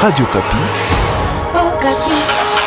Radio Kapi. Oh, Kapi.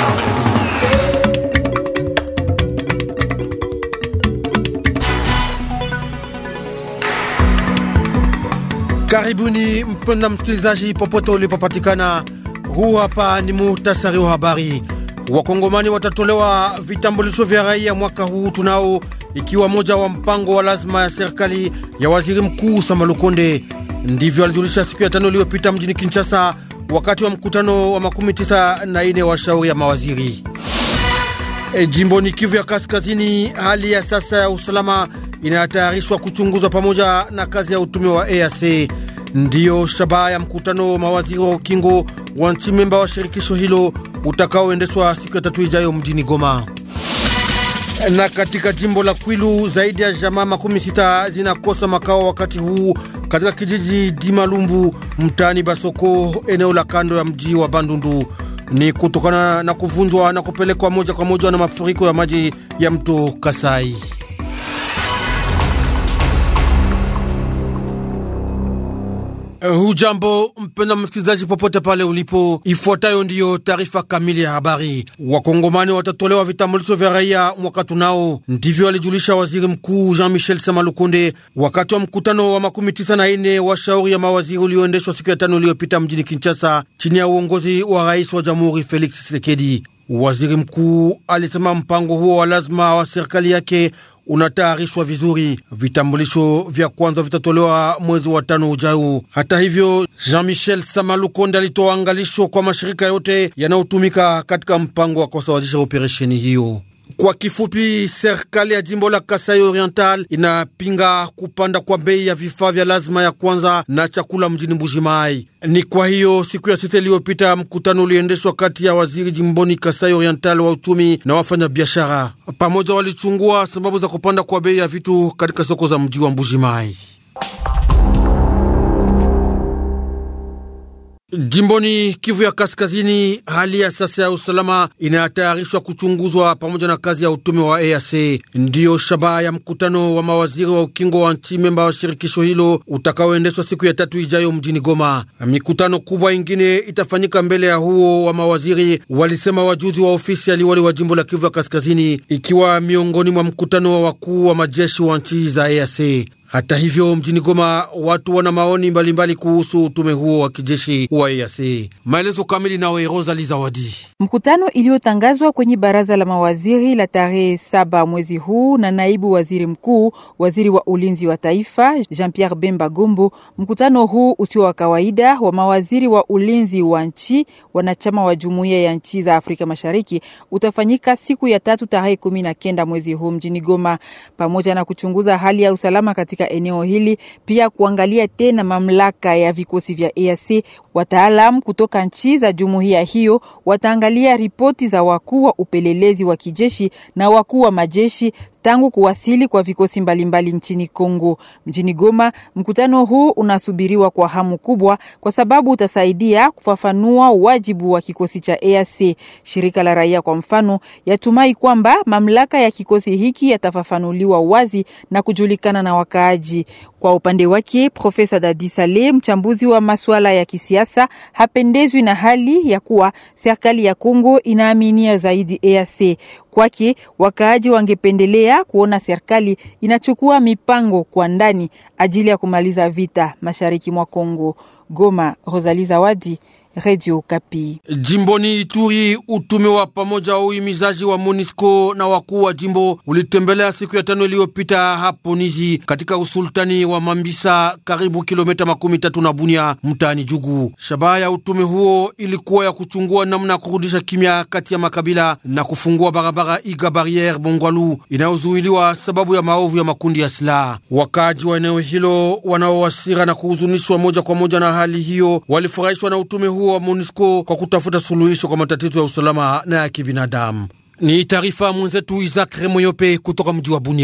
Karibuni mpenda msikilizaji popote ulipopatikana. Huu hapa ni muhtasari wa habari. Wakongomani watatolewa vitambulisho vya raia mwaka huu tunao, ikiwa moja wa mpango wa lazima ya serikali ya waziri mkuu Sama Lukonde. Ndivyo alijulisha siku ya tano iliyopita mjini Kinshasa wakati wa mkutano wa 94 wa shauri ya mawaziri. Jimboni Kivu ya Kaskazini, hali ya sasa ya usalama inatayarishwa kuchunguzwa pamoja na kazi ya utume wa EAC. Ndiyo shabaha ya mkutano wa mawaziri wa ukingo wa nchi memba wa shirikisho hilo utakaoendeshwa siku ya tatu ijayo mjini Goma. Na katika jimbo la Kwilu, zaidi ya jamaa 60 zinakosa makao wakati huu katika kijiji Dimalumbu mtaani Basoko, eneo la kando ya mji wa Bandundu. Ni kutokana na kuvunjwa na kupelekwa moja kwa moja na mafuriko ya maji ya mto Kasai. Hujambo mpenda msikilizaji popote pale ulipo, ifuatayo ndiyo taarifa kamili ya habari. Wakongomani watatolewa vitambulisho vya raia mwaka tunao, ndivyo alijulisha waziri mkuu Jean-Michel Sama Lukonde wakati wa mkutano wa 94 wa shauri ya mawaziri ulioendeshwa siku ya tano iliyopita mjini Kinshasa chini ya uongozi wa rais wa jamhuri Felix Tshisekedi. Waziri mkuu alisema mpango huo wa lazima wa serikali yake unatayarishwa vizuri. Vitambulisho vya kwanza vitatolewa mwezi wa tano ujao. Hata hivyo, Jean-Michel Sama Lukonde alitoa angalisho kwa mashirika yote yanayotumika katika mpango wa kusawazisha operesheni hiyo. Kwa kifupi, serikali ya jimbo la Kasai Oriental inapinga kupanda kwa bei ya vifaa vya lazima ya kwanza na chakula mjini Mbujimai. Ni kwa hiyo siku ya sita iliyopita mkutano uliendeshwa kati ya waziri jimboni Kasai Oriental wa uchumi na wafanya biashara. Pamoja walichungua sababu za kupanda kwa bei ya vitu katika soko za mji wa Mbujimai. Jimboni Kivu ya Kaskazini, hali ya sasa ya usalama inatayarishwa kuchunguzwa pamoja na kazi ya utume wa EAC. Ndiyo shabaha ya mkutano wa mawaziri wa ukingo wa nchi memba wa shirikisho hilo utakaoendeshwa siku ya tatu ijayo mjini Goma. Mikutano kubwa ingine itafanyika mbele ya huo wa mawaziri, walisema wajuzi wa ofisi ya liwali wa jimbo la Kivu ya Kaskazini, ikiwa miongoni mwa mkutano wa wakuu wa majeshi wa nchi za EAC. Hata hivyo, mjini Goma watu wana maoni mbalimbali kuhusu utume huo wa kijeshi wa EAC. Maelezo kamili nawe Rosalie Zawadi. Mkutano iliyotangazwa kwenye baraza la mawaziri la tarehe 7 mwezi huu na naibu waziri mkuu, waziri wa ulinzi wa taifa Jean-Pierre Bemba Gombo. Mkutano huu usio wa kawaida wa mawaziri wa ulinzi wa nchi wanachama wa jumuiya ya nchi za Afrika Mashariki utafanyika siku ya tatu tarehe 19 mwezi huu mjini Goma, pamoja na kuchunguza hali ya usalama katika eneo hili, pia kuangalia tena mamlaka ya vikosi vya EAC. Wataalamu kutoka nchi za jumuiya hiyo wataangalia ripoti za wakuu wa upelelezi wa kijeshi na wakuu wa majeshi tangu kuwasili kwa vikosi mbalimbali nchini Kongo. Mjini Goma, mkutano huu unasubiriwa kwa hamu kubwa kwa sababu utasaidia kufafanua wajibu wa kikosi cha EAC. Shirika la raia kwa mfano yatumai kwamba mamlaka ya kikosi hiki yatafafanuliwa wazi na kujulikana na wakaaji. Kwa upande wake, Profesa Dadi Saleh, mchambuzi wa masuala ya kisiasa, hapendezwi na hali ya kuwa serikali ya Kongo inaaminia zaidi EAC. Kwake, wakaaji wangependelea kuona serikali inachukua mipango kwa ndani ajili ya kumaliza vita mashariki mwa Kongo. Goma, Rosalie Zawadi, Radio Kapi. Jimboni Ituri, utume wa pamoja wa uimizaji wa MONUSCO na wakuu wa jimbo ulitembelea siku ya tano iliyopita hapo Nizi katika usultani wa Mambisa, karibu kilomita 30 na Bunia mtaani Jugu. Shabaha ya utume huo ilikuwa ya kuchungua namna ya kurudisha kimya kati ya makabila na kufungua barabara Iga Barriere Bongwalu inayozuiliwa sababu ya maovu ya makundi ya silaha. Wakaji wa eneo hilo wanaowasira na kuhuzunishwa moja kwa moja na hali hiyo walifurahishwa na utume huo wa MONUSCO kwa kutafuta suluhisho kwa matatizo ya usalama na ya kibinadamu. Ni taarifa mwenzetu Isaac Remoyope kutoka mji wa Bunia.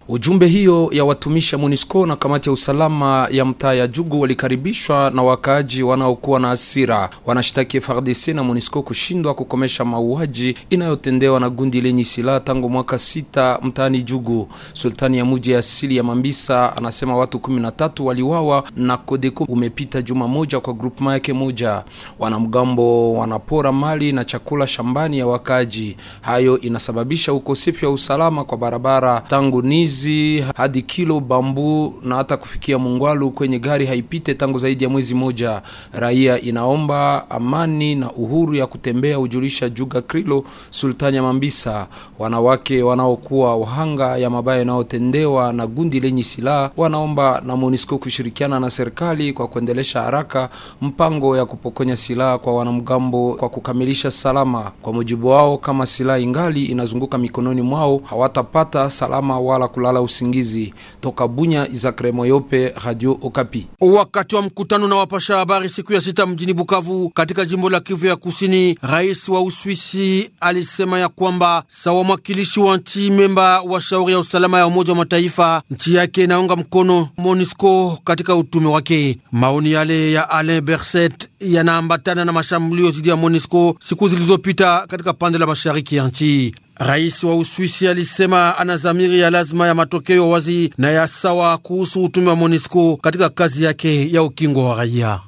Ujumbe hiyo ya watumishi ya MONUSCO na kamati ya usalama ya mtaa ya Jugu walikaribishwa na wakaaji wanaokuwa na hasira. Wanashtaki FARDC na MONUSCO kushindwa kukomesha mauaji inayotendewa na gundi lenye silaha tangu mwaka 6 mtaani Jugu. Sultani ya mji ya asili ya Mambisa anasema watu 13 waliwawa na Kodeko umepita juma moja kwa groupement yake moja. Wanamgambo wanapora mali na chakula shambani ya wakaaji. Hayo inasababisha ukosefu wa usalama kwa barabara tangu Nizi hadi Kilo Bambu na hata kufikia Mungwalu kwenye gari haipite tangu zaidi ya mwezi moja. Raia inaomba amani na uhuru ya kutembea, ujulisha Juga Krilo Sultani ya Mambisa. Wanawake wanaokuwa wahanga ya mabaya yanayotendewa na gundi lenye silaha wanaomba na MONUSCO kushirikiana na serikali kwa kuendelesha haraka mpango ya kupokonya silaha kwa wanamgambo kwa kukamilisha salama. Kwa mujibu wao, kama silaha ingali inazunguka mikononi mwao hawatapata salama wala kulala usingizi. Toka Bunya, Izakre Moyope, Radio Okapi. Wakati wa mkutano na wapasha habari siku ya 6 mjini Bukavu katika jimbo la Kivu ya Kusini, rais wa Uswisi alisema ya kwamba sawa mwakilishi wa nchi memba wa shauri ya usalama ya Umoja wa Mataifa, nchi yake inaunga mkono MONUSCO katika utume wake. Maoni yale ya Alain Berset yanaambatana na mashambulio dhidi ya MONUSCO siku zilizopita katika pande la mashariki ya nchi. Rais wa Uswisi alisema ana dhamiri ya lazima ya matokeo wazi na ya sawa kuhusu utume wa MONUSCO katika kazi yake ya ukingo wa raia.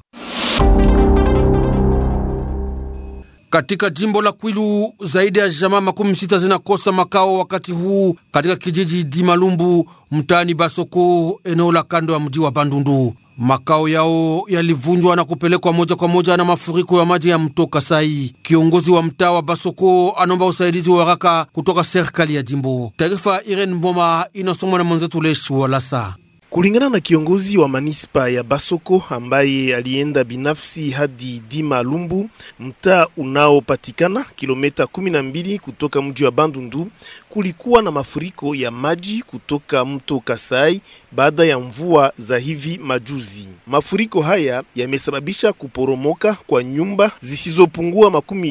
Katika jimbo la Kwilu, zaidi ya jamaa 60 zinakosa makao wakati huu katika kijiji Dimalumbu mtaani Basoko, eneo la kando ya mji wa Bandundu. Makao yao yalivunjwa na kupelekwa moja kwa moja na mafuriko ya maji ya mto Kasai. Kiongozi wa mtaa wa Basoko anomba usaidizi wa haraka kutoka serikali ya jimbo. Taarifa Irene Mboma inasomwa na mwenzetu Leshu Walasa. Kulingana na kiongozi wa manispa ya Basoko ambaye alienda binafsi hadi Dimalumbu, mtaa unaopatikana kilomita 12 kutoka mji wa Bandundu, kulikuwa na mafuriko ya maji kutoka mto Kasai baada ya mvua za hivi majuzi. Mafuriko haya yamesababisha kuporomoka kwa nyumba zisizopungua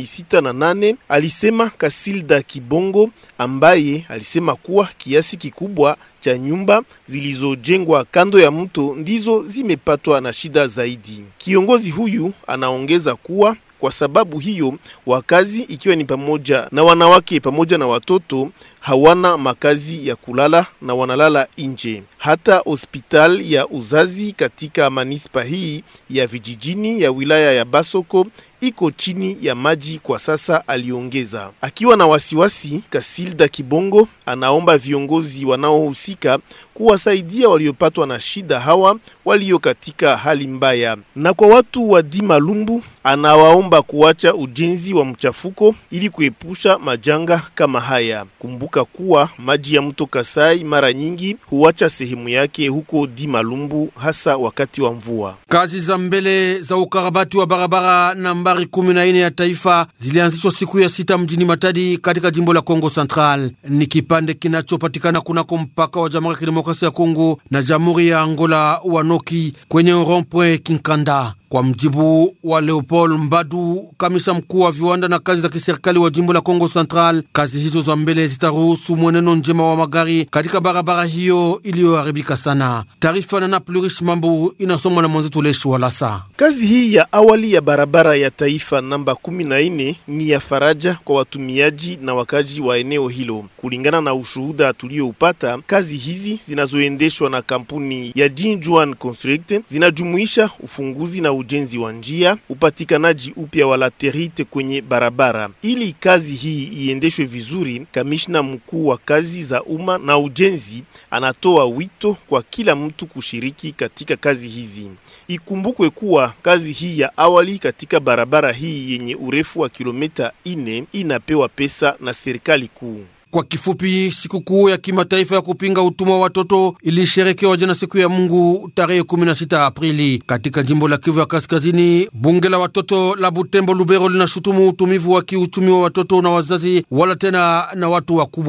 68, alisema Kasilda Kibongo, ambaye alisema kuwa kiasi kikubwa cha nyumba zilizojengwa kando ya mto ndizo zimepatwa na shida zaidi. Kiongozi huyu anaongeza kuwa kwa sababu hiyo wakazi, ikiwa ni pamoja na wanawake pamoja na watoto, hawana makazi ya kulala na wanalala nje. Hata hospitali ya uzazi katika manispa hii ya vijijini ya wilaya ya Basoko iko chini ya maji kwa sasa, aliongeza. Akiwa na wasiwasi, Kasilda Kibongo anaomba viongozi wanaohusika kuwasaidia waliopatwa na shida hawa walio katika hali mbaya. Na kwa watu wa Dimalumbu anawaomba kuacha ujenzi wa mchafuko ili kuepusha majanga kama haya. Kumbuka kuwa maji ya mto Kasai mara nyingi huacha sehemu yake huko Dimalumbu, hasa wakati wa mvua. Kazi za mbele za ukarabati wa barabara nambari 14 ya taifa zilianzishwa siku ya 6 mjini Matadi katika jimbo la Kongo Central. Ni kipande kinachopatikana kunako mpaka wa Jamhuri ya Kidemokrasia ya Kongo na Jamhuri ya Angola Wanoki kwenye rond-point Kinkanda. Kwa mjibu wa Leopold Mbadu, kamisa mkuu wa viwanda na kazi za kiserikali wa jimbo la Kongo Central, kazi hizo za mbele zitaruhusu mwenendo njema wa magari katika barabara hiyo iliyoharibika sana. Taarifa na Naplurish Mambu inasomwa na mwenzetu Leshu Walasa. Kazi hii ya awali ya barabara ya taifa namba 14 ni ya faraja kwa watumiaji na wakazi wa eneo hilo. Kulingana na ushuhuda tulioupata, kazi hizi zinazoendeshwa na kampuni ya Jinjuan Construct zinajumuisha ufunguzi na ujenzi wa njia, upatikanaji upya wa laterite kwenye barabara. Ili kazi hii iendeshwe vizuri, kamishna mkuu wa kazi za umma na ujenzi anatoa wito kwa kila mtu kushiriki katika kazi hizi. Ikumbukwe kuwa kazi hii ya awali katika barabara hii yenye urefu wa kilomita 4 inapewa pesa na serikali kuu. Kwa kifupi, sikukuu ya kimataifa ya kupinga utumwa wa watoto ilisherekewa jana siku ya Mungu tarehe 16 Aprili katika jimbo la Kivu ya Kaskazini. Bunge la watoto la Butembo Lubero linashutumu utumivu wa kiuchumi wa watoto na wazazi wala tena na watu wakubwa.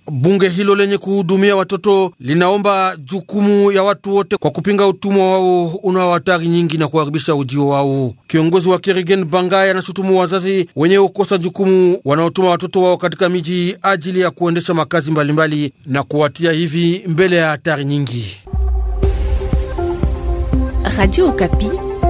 Bunge hilo lenye kuhudumia watoto linaomba jukumu ya watu wote kwa kupinga utumwa wao una hatari nyingi na kuharibisha ujio wao. Kiongozi wa Kerigen Bangai anashutumu wazazi wenye ukosa jukumu wanaotuma watoto wao katika miji ajili ya kuendesha makazi mbalimbali na kuwatia hivi mbele ya hatari nyingi. Radio Okapi,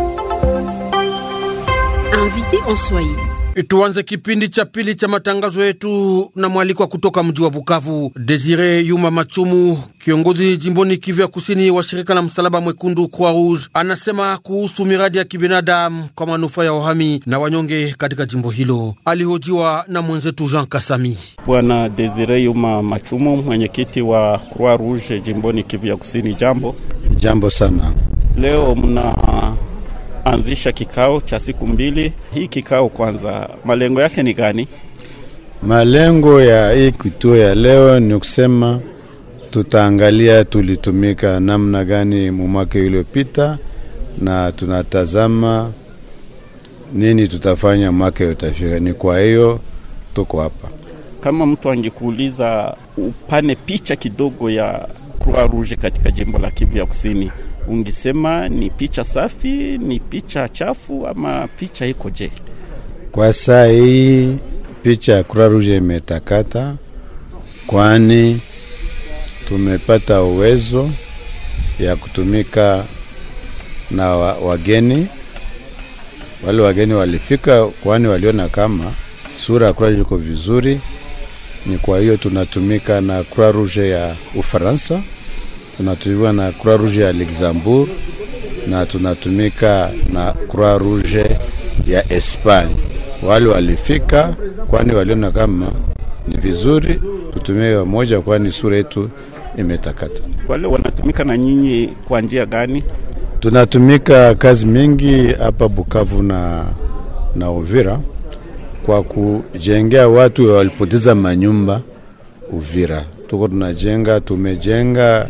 invité en Swahili. Tuanze kipindi cha pili cha matangazo yetu na mwalikwa kutoka mji wa Bukavu. Desire Yuma Machumu, kiongozi jimboni Kivu ya Kusini wa shirika la Msalaba Mwekundu Croix Rouge, anasema kuhusu miradi ya kibinadamu kwa manufaa ya wahami na wanyonge katika jimbo hilo. Alihojiwa na mwenzetu Jean Kasami. Bwana Desire Yuma Machumu, mwenyekiti wa Croix Rouge jimboni Kivu ya Kusini, jambo. Jambo sana. Leo anzisha kikao cha siku 2. Hii kikao kwanza, malengo yake ni gani? Malengo ya hii kituo ya leo ni kusema tutaangalia tulitumika namna gani mwaka uliopita na tunatazama nini tutafanya mwaka utafika. Ni kwa hiyo tuko hapa. Kama mtu angekuuliza upane picha kidogo ya Croix Rouge katika jimbo la Kivu ya Kusini, ungisema ni picha safi, ni picha chafu, ama picha iko je? Kwa saa hii picha ya Croix Rouge imetakata, kwani tumepata uwezo ya kutumika na wageni. Wale wageni walifika kwani waliona kama sura ya Croix Rouge iko vizuri. Ni kwa hiyo tunatumika na Croix Rouge ya Ufaransa, tunatumika na Croix Rouge ya Luxembourg, na tunatumika na Croix Rouge ya Espagne. Wale walifika kwani waliona kama ni vizuri tutumie moja, kwani sura yetu imetakata. Wale wanatumika na nyinyi kwa njia gani? Tunatumika kazi mingi hapa Bukavu na Uvira kwa kujengea watu walipoteza manyumba Uvira. Tumejenga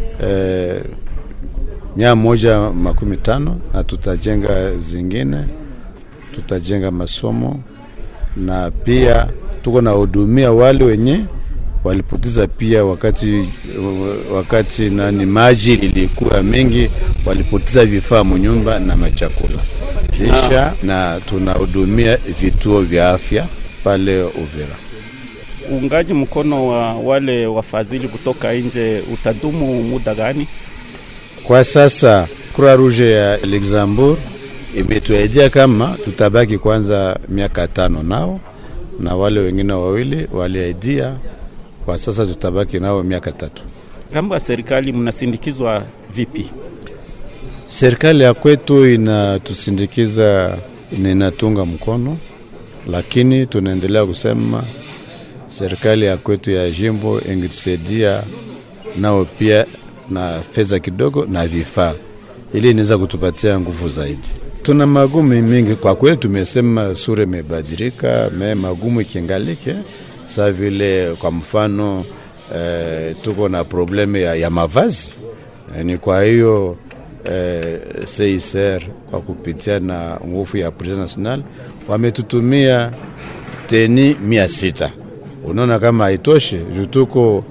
115 na tutajenga zingine, tutajenga masomo, na pia tuko na hudumia wale wenye walipoteza pia wakati nani maji ilikuwa mengi, walipoteza vifaa mnyumba na machakula. Kisha na tunahudumia vituo vya afya pale Uvira. Uungaji mkono wa wale wafadhili kutoka nje utadumu muda gani? Kwa sasa Croix Rouge ya Luxembourg imetuaidia kama tutabaki kwanza miaka 5 nao, na wale wengine wawili waliaidia kwa sasa tutabaki nao miaka 3. Kama serikali mnasindikizwa vipi? Serikali ya kwetu inatusindikiza, inatunga mkono, lakini tunaendelea kusema serikali ya kwetu ya jimbo ingetusaidia nao pia na fedha kidogo na vifaa, ili inaweza kutupatia nguvu zaidi. Tuna magumu mingi kwa kweli, tumesema sura imebadilika, magumu ikingalike. Sasa vile kwa mfano tuko na probleme ya mavazi. Ni kwa hiyo CICR kwa kupitia na nguvu ya President National wametutumia teni 600. Unaona kama haitoshi, tuko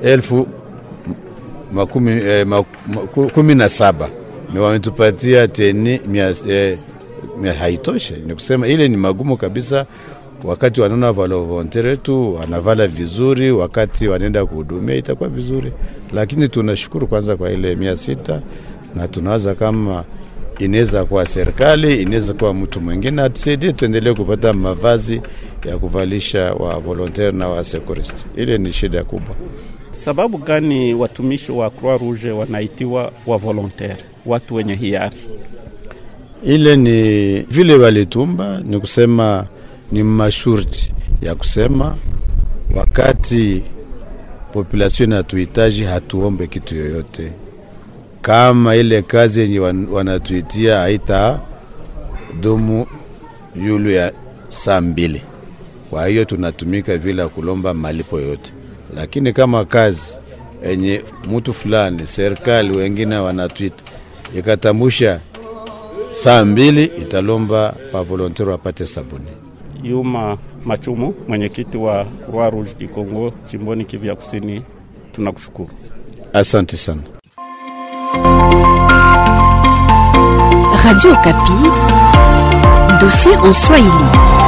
17,000 ni wametupatia teni 100. Haitoshi, ni kusema ile ni magumu kabisa. Wakati wanaona volontaire tu wanavala vizuri, wakati wanaenda kuhudumia itakuwa vizuri, lakini tunashukuru kwanza kwa ile 600, na tunawaza kama inaweza kwa serikali, inaweza kwa mtu mwingine atusaidie tuendelee kupata mavazi ya kuvalisha wa volontaire na wa security. Ile ni shida kubwa. Sababu gani watumishi wa Croix Rouge wanaitiwa wa volontaire, watu wenye hiari? Ile ni vile walitumba, ni kusema ni mashurti ya kusema wakati population inatuhitaji hatuombe kitu yoyote. Kama ile kazi yenye wanatuitia haita domu yulu ya saa 2, kwa hiyo tunatumika vile kulomba malipo yote. Lakini kama kazi yenye mtu fulani serikali wengine wanatuita ikatambusha saa 2, italomba pa volontaire wapate sabuni. Yuma Machumu, mwenyekiti wa Croix Rouge du Congo jimboni Kivu ya Kusini, tunakushukuru. Asante sana. Radio Okapi, dossier en Swahili.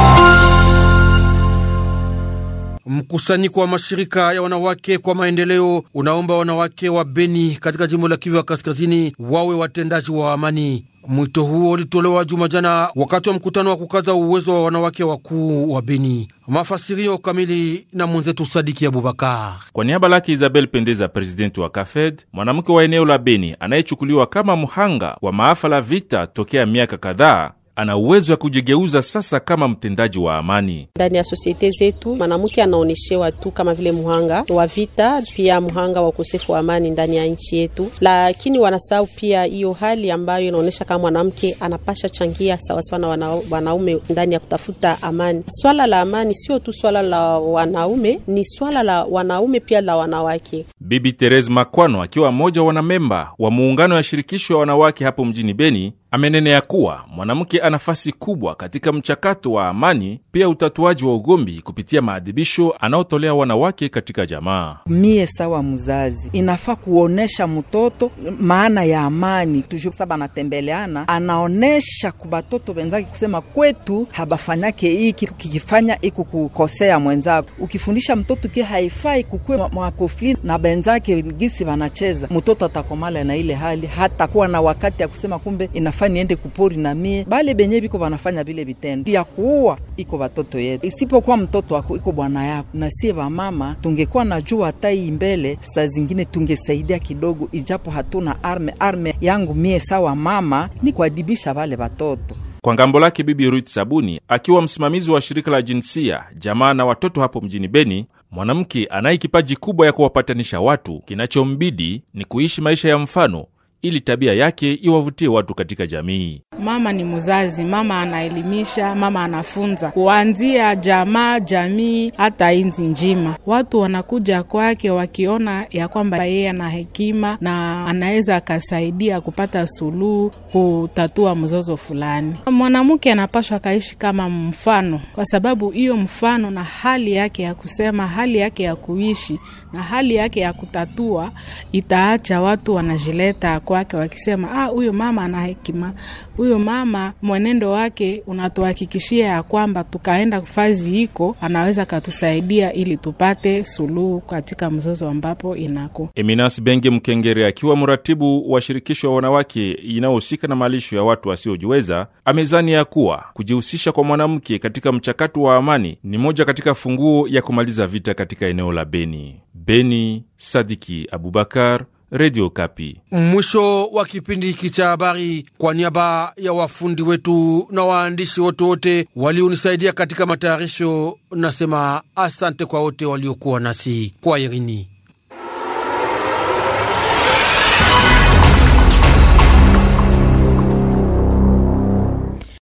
Mkusanyiko wa mashirika ya wanawake kwa maendeleo unaomba wanawake wa Beni katika jimbo la Kivu ya Kaskazini wawe watendaji wa amani. Mwito huo ulitolewa Jumajana wakati wa mkutano wa kukaza uwezo wa wanawake wakuu wa Beni. Mafasirio kamili na mwenzetu Sadiki Abubakar. Kwa niaba lake Isabel Pendeza, presidenti wa Kafed, mwanamke wa eneo la Beni anayechukuliwa kama mhanga wa maafa la vita tokea miaka kadhaa, ana uwezo wa kujigeuza sasa kama mtendaji wa amani. Ndani ya sosiete zetu, mwanamke anaoneshewa tu kama vile muhanga wa vita, pia muhanga wa ukosefu wa amani ndani ya nchi yetu. Lakini wanasahau pia hiyo hali ambayo inaonesha kama mwanamke anapasha changia sawa sawa na wanaume ndani ya kutafuta amani. Swala la amani sio tu swala la wanaume, ni swala la wanaume pia la wanawake. Bibi Therese Makwano, akiwa mmoja wa wanamemba wa muungano ya shirikisho ya wanawake hapo mjini Beni, amenenea kuwa mwanamke ana nafasi kubwa katika mchakato wa amani, pia utatuaji wa ugomvi kupitia maadhibisho anaotolea wanawake katika jamaa. Mie sawa mzazi inafaa kuonesha mtoto maana ya amani. Tujue saba natembeleana, anaonesha kubatoto wenzake kusema kwetu habafanyake hiki, kikifanya iko kukosea mwenzako. Ukifundisha mtoto ki haifai kukue mwakofli na benzake gisi wanacheza, mtoto atakomala na ile hali, hata kuwa na wakati ya kusema kumbe inafaa niende kupori na mie. Bale benye biko banafanya vile vitendo ya kuua iko watoto yetu. Isipokuwa mtoto wako iko bwana yako. Na sie ba mama tungekuwa najua tai mbele, saa zingine tungesaidia kidogo, ijapo hatuna arme yangu mie sawa mama ni kuadibisha wale watoto. Kwa ngambo lake Bibi Ruth Sabuni, akiwa msimamizi wa shirika la jinsia, jamaa na watoto hapo mjini Beni, mwanamke anaye kipaji kubwa ya kuwapatanisha watu. Kinachombidi ni kuishi maisha ya mfano ili tabia yake iwavutie watu katika jamii. Mama ni mzazi, mama anaelimisha, mama anafunza. Kuanzia jamaa, jamii, hata inzi njima. Watu wanakuja kwake wakiona ya kwamba yeye ana hekima na anaweza akasaidia kupata suluhu, kutatua mzozo fulani. Mwanamke anapaswa kaishi kama mfano, kwa sababu hiyo mfano na hali yake ya kusema, hali yake ya kuishi na hali yake ya kutatua itaacha watu wanajileta kwake wakisema, huyo mama ana hekima, huyo mama mwenendo wake unatuhakikishia ya kwamba tukaenda kufazi hiko anaweza katusaidia ili tupate suluhu katika mzozo ambapo inako. Eminence Benge Mkengere, akiwa mratibu wa shirikisho wa wanawake inayohusika na malisho ya watu wasiojiweza, amezani ya kuwa kujihusisha kwa mwanamke katika mchakato wa amani ni moja katika funguo ya kumaliza vita katika eneo la Beni. Beni, Sadiki Abubakar, Radio Okapi. Mwisho wa kipindi hiki cha habari, kwa niaba ya wafundi wetu na waandishi wote walionisaidia katika matayarisho, nasema asante kwa wote waliokuwa nasi. Kwa irini.